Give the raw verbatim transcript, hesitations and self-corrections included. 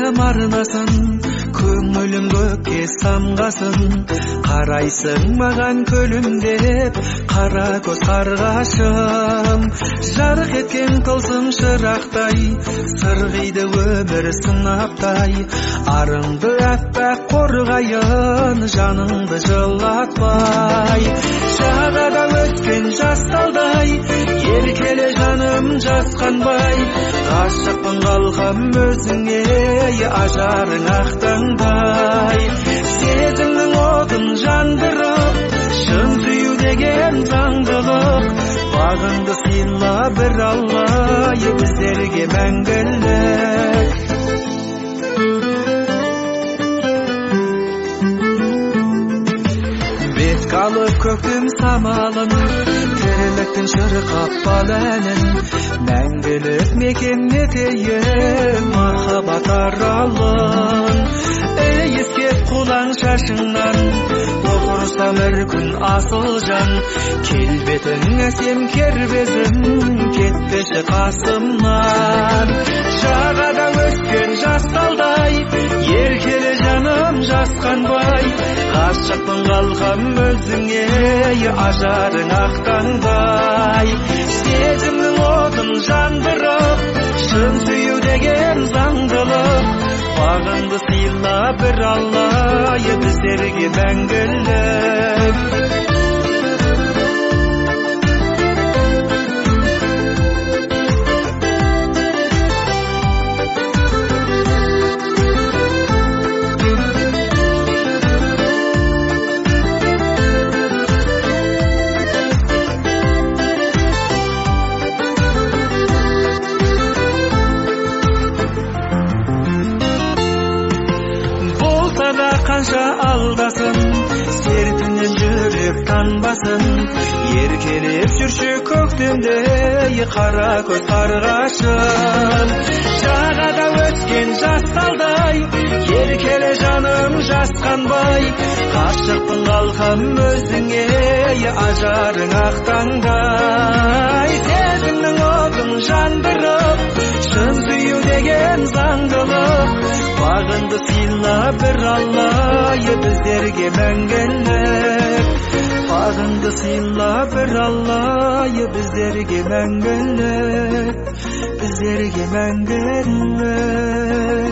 жаным арнасын, көңілім көкке самғасын. Қарайсың маған күлімдеп, қара көз қарғашым. Жарық еткен тылсым шырақтай, сырғиды өмір сынаптай. Арыңды әппақ қорғайын, жаныңды жылатпай. Жағада өскен жас талдай, еркеле жаным жасқанбай. Ғашықпын қалқам өзіңе, ажарың ақтаңдай. Сезімнің отын жандырып, шын сүю деген заңдылық. Бағыңды сыйла бір Алла, біздерге мәңгілік. Бет қалып көктем самалын, тірліктің шырқап бал әнін. Мәңгілік мекен етейін, махаббат аралын. Иіскеп құлаң шашыңнан, оқырсам бір күн асыл жан. Келбетің әсем кербезім, кетпеші қасымнан. Жағада өскен жас талдай, еркеле жаным жасқанбай. Ғашықпын қалқам өзіңе, ажарың ақтаңдай. Сезімнің отын жандырып, шын сүю деген заңдылық. Бағыңды сыйла бір Алла, біздерге мәңгілік. Қанша алдасын, сертінен жүрек танбасын. Еркелеп жүрші көктемде, қара көз қарғашым. Жағада өскен жас талдай, еркеле жаным жасқанбай. Ғашықпын қалқам өзіңе, ажарың ақтаңдай. Сезімнің отын жандырып, шын сүю деген заңдылық. Бағыңды сыйла бір Алла, біздерге мәңгілік. Бағыңды сыйла бір Алла, біздерге мәңгілік. Біздерге мәңгілік.